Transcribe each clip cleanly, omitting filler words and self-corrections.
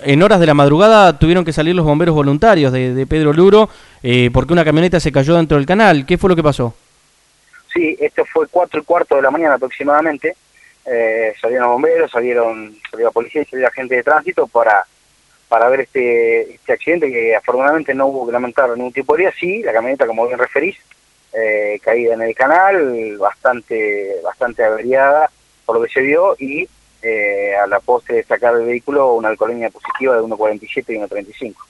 en horas de la madrugada tuvieron que salir los bomberos voluntarios de Pedro Luro porque una camioneta se cayó dentro del canal. ¿Qué fue lo que pasó? Sí, esto fue 4:15 de la mañana aproximadamente. Salieron los bomberos, salió la policía y salió la gente de tránsito para ver este accidente, que afortunadamente no hubo que lamentar ningún tipo de herida. Sí, la camioneta, como bien referís, caída en el canal, bastante averiada por lo que se vio, y a la postre de sacar el vehículo una alcoholemia positiva de 1,47 y 1,35.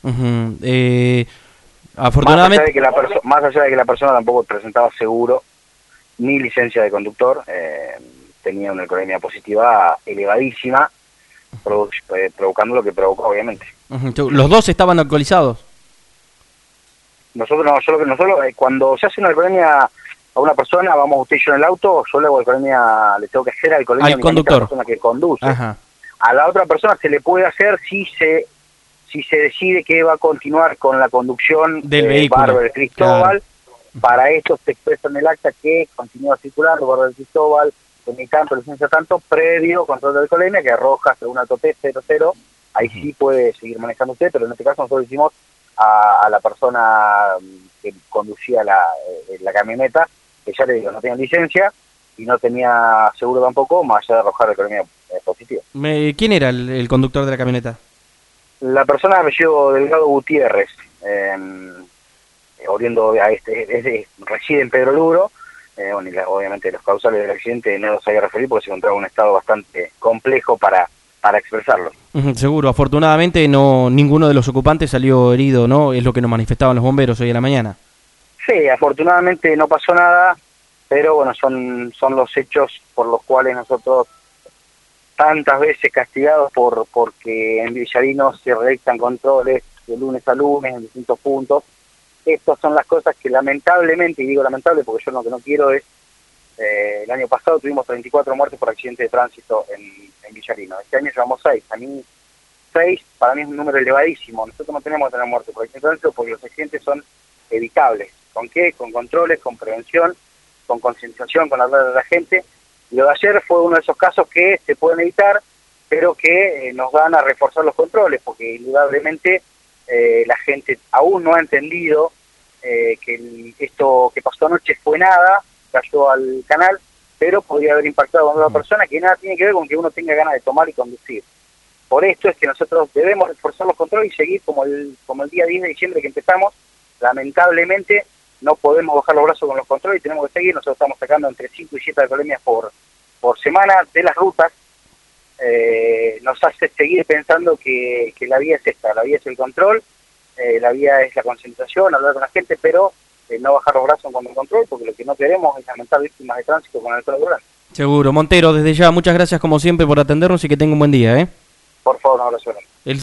Afortunadamente... Más allá de que la persona tampoco presentaba seguro ni licencia de conductor, tenía una alcoholemia positiva elevadísima, provocando lo que provocó, obviamente. ¿Los dos estaban alcoholizados? Nosotros cuando se hace una alcoholemia a una persona, vamos usted y yo en el auto, yo le hago alcoholemia, le tengo que hacer alcoholemia al conductor, a la persona que conduce. Ajá. A la otra persona se le puede hacer si se decide que va a continuar con la conducción del vehículo. Bárbara Cristóbal. Claro. Para esto se expresa en el acta que continúa circulando Bárbara Cristóbal, con mi tanto, licencia tanto, previo control de alcoholemia, que arroja según alto T 00, ahí sí puede seguir manejando usted, pero en este caso nosotros hicimos a la persona que conducía la camioneta, que ya le digo, no tenía licencia y no tenía seguro tampoco, más allá de arrojar alcoholemia positiva. ¿Quién era el conductor de la camioneta? La persona de apellido Delgado Gutiérrez, oriundo reside en Pedro Luro. Bueno, obviamente los causales del accidente no los hay que referir porque se encontraba en un estado bastante complejo para expresarlo. Seguro, afortunadamente ninguno de los ocupantes salió herido, ¿no? Es lo que nos manifestaban los bomberos hoy a la mañana. Sí, afortunadamente no pasó nada, pero bueno, son los hechos por los cuales nosotros tantas veces castigados porque en Villarino se realizan controles de lunes a lunes en distintos puntos. Estas son las cosas que lamentablemente, y digo lamentable porque yo lo que no quiero es, el año pasado tuvimos 34 muertes por accidente de tránsito en Villarino. Este año llevamos 6. A mí 6 para mí es un número elevadísimo. Nosotros no tenemos que tener muertes por accidente de tránsito porque los accidentes son evitables. ¿Con qué? Con controles, con prevención, con concientización, con hablar de la gente. Y lo de ayer fue uno de esos casos que se pueden evitar, pero que nos van a reforzar los controles, porque indudablemente la gente aún no ha entendido que esto que pasó anoche fue nada, cayó al canal, pero podría haber impactado a una persona que nada tiene que ver con que uno tenga ganas de tomar y conducir. Por esto es que nosotros debemos reforzar los controles y seguir como el día 10 de diciembre que empezamos. Lamentablemente no podemos bajar los brazos con los controles y tenemos que seguir. Nosotros estamos sacando entre 5 y 7 alcoholemias por semana de las rutas. Nos hace seguir pensando que la vía es esta, la vía es el control, la vía es la concentración, hablar con la gente, pero no bajar los brazos con el control, porque lo que no queremos es lamentar víctimas de tránsito con alcohol volante. Seguro. Montero, desde ya, muchas gracias como siempre por atendernos y que tenga un buen día, ¿eh? Por favor, un abrazo.